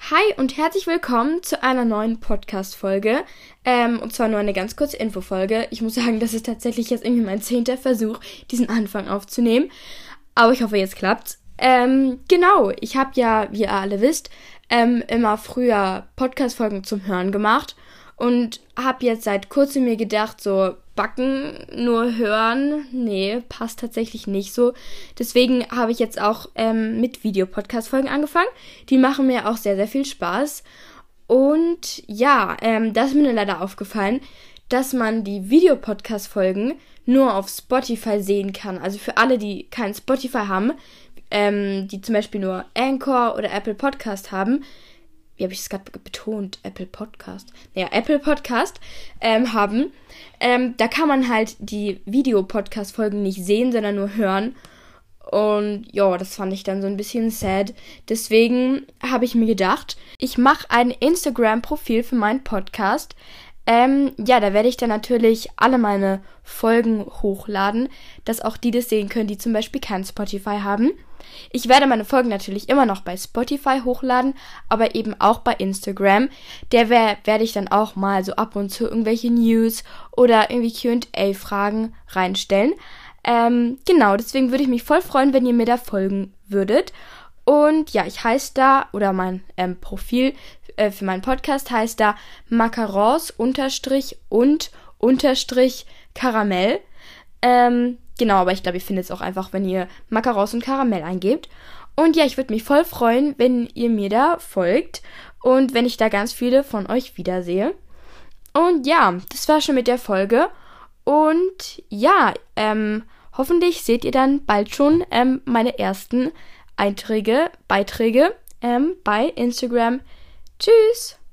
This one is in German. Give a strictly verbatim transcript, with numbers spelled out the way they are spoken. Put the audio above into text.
Hi und herzlich willkommen zu einer neuen Podcast-Folge. Ähm, und zwar nur eine ganz kurze Infofolge. Ich muss sagen, das ist tatsächlich jetzt irgendwie mein zehnter Versuch, diesen Anfang aufzunehmen. Aber ich hoffe, jetzt klappt's. Ähm, genau, ich habe ja, wie ihr alle wisst, ähm, immer früher Podcast-Folgen zum Hören gemacht. Und habe jetzt seit kurzem mir gedacht, so backen, nur hören, nee, passt tatsächlich nicht so. Deswegen habe ich jetzt auch ähm, mit Videopodcast-Folgen angefangen. Die machen mir auch sehr, sehr viel Spaß. Und ja, ähm, da ist mir leider aufgefallen, dass man die Videopodcast-Folgen nur auf Spotify sehen kann. Also für alle, die kein Spotify haben, ähm, die zum Beispiel nur Anchor oder Apple Podcast haben, wie habe ich es gerade betont? Apple Podcast. Naja, Apple Podcast ähm, haben. Ähm, da kann man halt die Videopodcast-Folgen nicht sehen, sondern nur hören. Und ja, das fand ich dann so ein bisschen sad. Deswegen habe ich mir gedacht, ich mache ein Instagram-Profil für meinen Podcast. Ähm, ja, da werde ich dann natürlich alle meine Folgen hochladen, dass auch die das sehen können, die zum Beispiel kein Spotify haben. Ich werde meine Folgen natürlich immer noch bei Spotify hochladen, aber eben auch bei Instagram. Der wer- werde ich dann auch mal so ab und zu irgendwelche News oder irgendwie Q und A-Fragen reinstellen. Ähm, genau, deswegen würde ich mich voll freuen, wenn ihr mir da folgen würdet. Und ja, ich heiße da, oder mein ähm, Profil äh, für meinen Podcast heißt da Macarons unterstrich und unterstrich Karamell. Ähm, genau, aber ich glaube, ihr findet es auch einfach, wenn ihr Macarons und Karamell eingebt. Und ja, ich würde mich voll freuen, wenn ihr mir da folgt und wenn ich da ganz viele von euch wiedersehe. Und ja, das war schon mit der Folge. Und ja, ähm, hoffentlich seht ihr dann bald schon ähm, meine ersten Einträge, Beiträge ähm, bei Instagram. Tschüss!